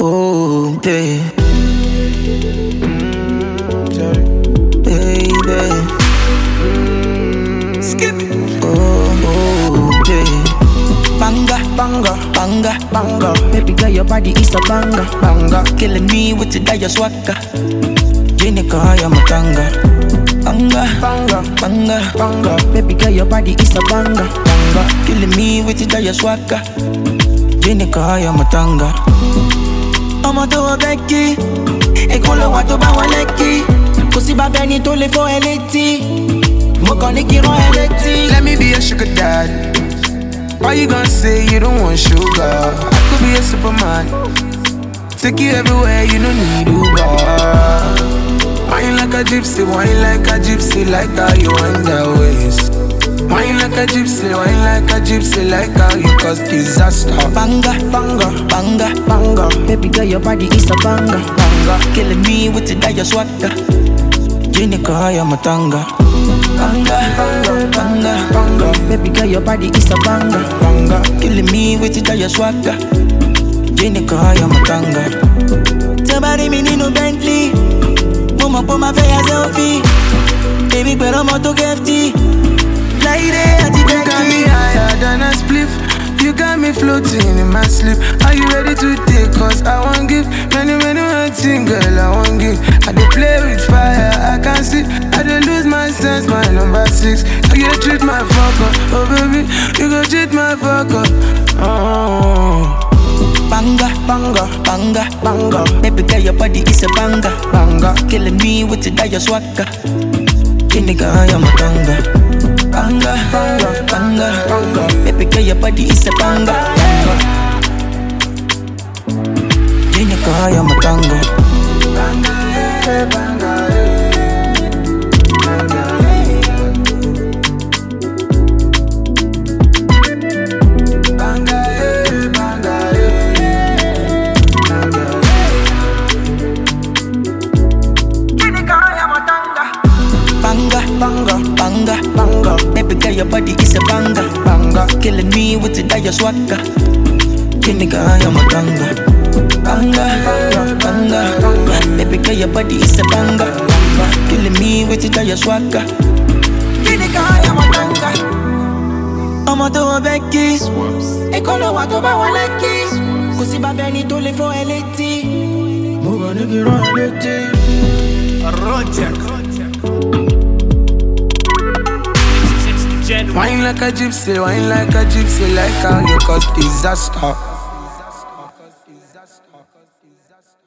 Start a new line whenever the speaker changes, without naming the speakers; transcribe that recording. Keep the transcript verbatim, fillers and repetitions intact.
Oh, babe. Mm, sorry. Baby. Mm, skip. Oh, oh, babe. Banga, banga, banga, banga. Baby girl, your body is a banga, banga. Killing me with the dire swagger. Jenica, I am a tanga. Banga, banga, banga, banga. Baby girl, your body is a banga, banga. Killing me with the dire swagger. Jenica, I am a tanga. I'm a do a Becky. E con lo guato ba waleki. Così va bene to le fo eleti. Mo con i kiro eleti.
Let me be a sugar daddy. Why you gonna say you don't want sugar? I could be a superman. Take you everywhere, you don't need Uber. Wine like a gypsy, wine like a gypsy, like how you wind that waist. Wine like a gypsy, wine like a gypsy, like how you cause disaster.
Banga, banga, banga, banga. Baby girl, your body is a banga, banga. Killing me with the dire swagger. Jenica, I am a tanga. Banga, banga, banga, banga. Baby girl, your body is a banga, banga. Killing me with the dire swagger. Jenica, I am a tanga. Somebody me need no Bentley. Mama put my face as selfie. Baby, pero mo to gifty. Lady, I
You got me higher than a spliff. You got me floating in my sleep. Are you ready to take? Cause I won't give many, many, many things, girl, I won't give. I dey play with fire, I can't see. I dey lose my sense, my number six. You go treat my fuck up, oh baby. You go treat my fuck up, oh.
Banga, banga, banga, banga. Baby girl, your body is a banga, banga. Killing me with the dire swagger. Jenica, I am a tanga. Banga, banga, banga, banga. Baby girl, your body is a banga, banga. Jenica, I am a tanga.
Banga, yeah, banga, yeah. Banga, yeah. Banga, yeah, banga, yeah. Banga, yeah. Jenica, I am a tanga.
Banga, banga, banga, banga. Baby girl, your body is a banga, banga. Killing me with the dire swagger. Jenica, I am a tanga. Banga, banga, banga, banga. Baby girl, your body is a banga, banga. Killing me with the dire swagger. Jenica, I am a tanga. I'm a do a Becky. E con lo guato ba waleki. Così va bene to le fo eleti. Mo gonna get on eleti.
Roger.
Wine like a gypsy, wine like a gypsy, like how you cause disaster.